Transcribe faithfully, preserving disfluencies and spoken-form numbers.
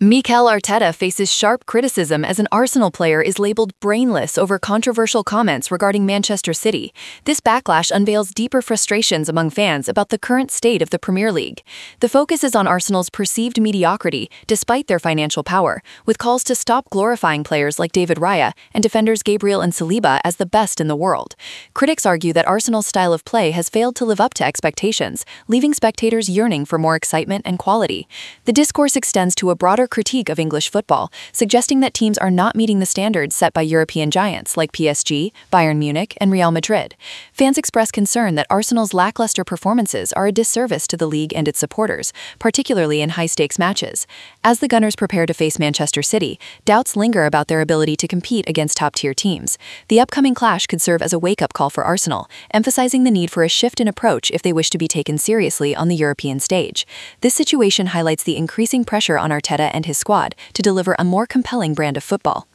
Mikel Arteta faces sharp criticism as an Arsenal player is labeled brainless over controversial comments regarding Manchester City. This backlash unveils deeper frustrations among fans about the current state of the Premier League. The focus is on Arsenal's perceived mediocrity despite their financial power, with calls to stop glorifying players like David Raya and defenders Gabriel and Saliba as the best in the world. Critics argue that Arsenal's style of play has failed to live up to expectations, leaving spectators yearning for more excitement and quality. The discourse extends to a broader critique of English football, suggesting that teams are not meeting the standards set by European giants like P S G, Bayern Munich, and Real Madrid. Fans express concern that Arsenal's lackluster performances are a disservice to the league and its supporters, particularly in high-stakes matches. As the Gunners prepare to face Manchester City, doubts linger about their ability to compete against top-tier teams. The upcoming clash could serve as a wake-up call for Arsenal, emphasizing the need for a shift in approach if they wish to be taken seriously on the European stage. This situation highlights the increasing pressure on Arteta and his squad to deliver a more compelling brand of football.